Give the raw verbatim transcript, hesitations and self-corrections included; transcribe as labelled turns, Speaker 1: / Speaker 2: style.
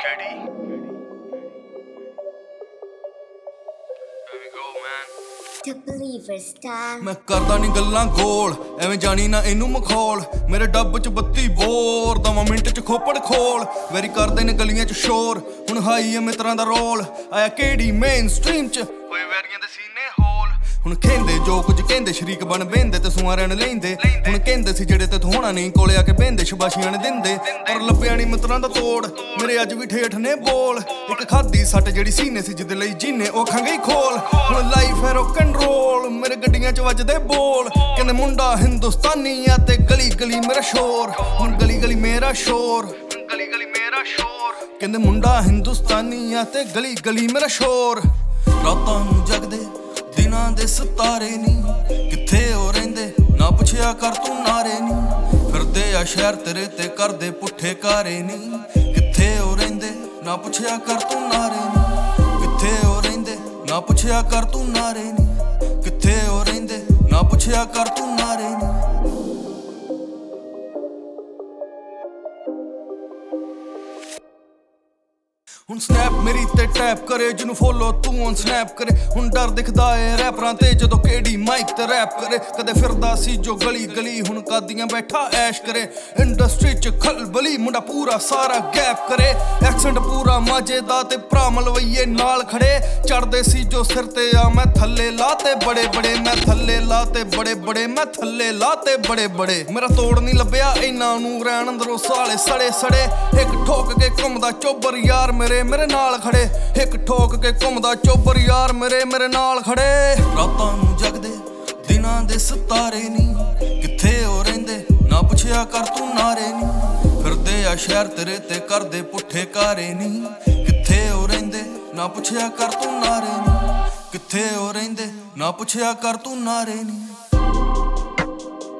Speaker 1: Kitty. There we go, man.
Speaker 2: The believer style.
Speaker 3: ਮੈਂ ਕਰਦਾ ਨਹੀਂ ਗੱਲਾਂ ਗੋਲ ਐਵੇਂ ਜਾਣੀ ਨਾ ਇਹਨੂੰ ਮਖੌਲ ਮੇਰੇ ਡੱਬ ਚ ਬੱਤੀ ਬੋਰ ਦਵਾਂ ਮਿੰਟ ਚ ਖੋਪੜ ਖੋਲ ਵੈਰੀ ਕਰਦੇ ਨੇ ਗਲੀਆਂ ਚ ਸ਼ੋਰ ਹੁਣ ਹਾਈ ਐ ਮਿੱਤਰਾਂ ਦਾ ਰੋਲ ਆਇਆ ਕਿਹੜੀ ਮੇਨ ਸਟ੍ਰੀਮ ਚ ਹੋਏ ਵੈਰੀਆਂ ਦੇ ਸੀਨੇ ਹੋਲ ਹੁਣ ਕਹਿੰਦੇ ਜੋ ਕੁਝ ਕਹਿੰਦੇ ਸ਼ਰੀਕ ਬਣ ਬਹਿੰਦੇ ਤੇ ਸੁਆਰਿਆਂ ਨੇ ਲੈਂਦੇ ਹੁਣ ਕਹਿੰਦੇ ਸੀ ਜਿਹੜੇ ਤੇ ਥੋਣਾ ਨਹੀਂ ਕੋਲੇ ਆ ਕੇ ਬਹਿੰਦੇ ਸ਼ਬਾਸ਼ੀਆਂ ਨੇ ਦਿੰਦੇ ਪਰ ਲੱਭਿਆ ਨਹੀਂ ਮਿੱਤਰਾਂ ਦਾ ਤੋੜ ਮੇਰੇ ਅੱਜ ਵੀ ਠੇਠ ਨੇ ਬੋਲ ਇੱਕ ਖਾਦੀ ਸੱਟ ਜਿਹੜੀ ਸੀਨੇ ਸੀ ਜਿਹਦੇ ਲਈ ਜੀਨੇ ਉਹ ਖੰਗੇ ਖੋਲ ਹੁਣ ਲਾਈਫ ਹੈ ਰੌਕ ਐਂਡ ਰੋਲ ਮੇਰੇ ਗੱਡੀਆਂ ਚ ਵੱਜਦੇ ਬੋਲ ਕਹਿੰਦੇ ਮੁੰਡਾ ਹਿੰਦੁਸਤਾਨੀ ਆ ਤੇ ਗਲੀ ਗਲੀ ਮੇਰਾ ਸ਼ੋਰ ਹੁਣ ਗਲੀ ਗਲੀ ਮੇਰਾ ਸ਼ੋਰ ਗਲੀ ਗਲੀ ਮੇਰਾ ਸ਼ੋਰ ਕਹਿੰਦੇ ਮੁੰਡਾ ਹਿੰਦੁਸਤਾਨੀ ਆ ਤੇ ਗਲੀ ਗਲੀ ਮੇਰਾ ਸ਼ੋਰ ਰਾਤਾਂ ਨੂੰ ਜਗਦੇ ਦਿਨਾਂ ਦੇ ਸਿਤਾਰੇ ਨੀ ਕਿੱਥੇ ਹੋ ਰਹਿੰਦੇ ਨਾ ਪੁੱਛਿਆ ਕਰ ਤੂੰ ਨਾਰੇ ਨੀ ਫਿਰਦੇ ਆ ਸ਼ਹਿਰ ਤੇਰੇ ਤੇ ਕਰਦੇ ਪੁੱਠੇ ਕਾਰੇ ਨੀ ਕਿੱਥੇ ਹੋ ਰਹਿੰਦੇ ਨਾ ਪੁੱਛਿਆ ਕਰ ਤੂੰ ਨਾਰੇ ਨੀ ਕਿੱਥੇ ਹੋ ਰਹਿੰਦੇ ਨਾ ਪੁੱਛਿਆ ਕਰ ਤੂੰ ਨਾਰੇ ਨੀ ਕਿੱਥੇ ਹੋ ਰਹਿੰਦੇ ਨਾ ਪੁੱਛਿਆ ਕਰ ਤੂੰ ਨਾਰੇ ਨੀ ਹੁਣ ਸਨੈਪ ਮੇਰੀ ਤੇ ਟੈਪ ਕਰੇ ਜਿਹਨੂੰ ਫੋਲੋ ਤੂੰ ਔਨ ਸਨੈਪ ਕਰੇ ਹੁਣ ਡਰ ਦਿਖਦਾ ਏ ਰੈਪਰਾਂ ਤੇ ਜਦੋਂ ਕਿਹੜੀ ਮਾਈਕ ਤੇ ਰੈਪ ਕਰੇ ਕਦੇ ਫਿਰਦਾ ਸੀ ਜੋ ਗਲੀ ਗਲੀ ਹੁਣ ਕਾਦੀਆਂ ਬੈਠਾ ਐਸ਼ ਕਰੇ ਇੰਡਸਟਰੀ ਚ ਖਲਬਲੀ ਮੁੰਡਾ ਪੂਰਾ ਸਾਰਾ ਗੈਪ ਕਰੇ ਐਕਸੈਂਟ ਪੂਰਾ ਮਾਝੇ ਦਾ ਤੇ ਭਰਾ ਮਲਵਈਏ ਨਾਲ ਖੜੇ ਚੜਦੇ ਸੀ ਜੋ ਸਿਰ ਤੇ ਆ ਮੈਂ ਥੱਲੇ ਲਾਤੇ ਬੜੇ ਬੜੇ ਮੈਂ ਥੱਲੇ ਲਾਤੇ ਬੜੇ ਬੜੇ ਮੈਂ ਥੱਲੇ ਲਾਤੇ ਬੜੇ ਬੜੇ ਮੇਰਾ ਤੋੜ ਨਹੀਂ ਲੱਭਿਆ ਇਹਨਾਂ ਨੂੰ ਰਹਿਣ ਅੰਦਰੋਂ ਸਾਲੇ ਸੜੇ ਸੜੇ ਇੱਕ ਠੋਕ ਕੇ ਘੁੰਮਦਾ ਚੋਬਰ ਯਾਰ ਮੇਰੇ ਮੇਰੇ ਨਾਲ ਖੜੇ ਇੱਕ ਠੋਕ ਕੇ ਘੁੰਮਦਾ ਚੋਬਰ ਯਾਰ ਮੇਰੇ ਮੇਰੇ ਨਾਲ ਖੜੇ ਰਾਤਾਂ ਨੂੰ ਜਗਦੇ ਦਿਨਾਂ ਦੇ ਸਿਤਾਰੇ ਨੀ ਕਿੱਥੇ ਹੋ ਰਹਿੰਦੇ ਨਾ ਪੁੱਛਿਆ ਕਰ ਤੂੰ ਨਾਰੇ ਨੀ ਫਿਰਦੇ ਆ ਸ਼ਹਿਰ ਤੇਰੇ ਤੇ ਕਰਦੇ ਪੁੱਠੇ ਕਾਰੇ ਨੀ ਕਿੱਥੇ ਹੋ ਰਹਿੰਦੇ ਨਾ ਪੁੱਛਿਆ ਕਰ ਤੂੰ ਨਾਰੇ ਨੀ ਕਿੱਥੇ ਹੋ ਰਹਿੰਦੇ ਨਾ ਪੁੱਛਿਆ ਕਰ ਤੂੰ ਨਾਰੇ ਨੀ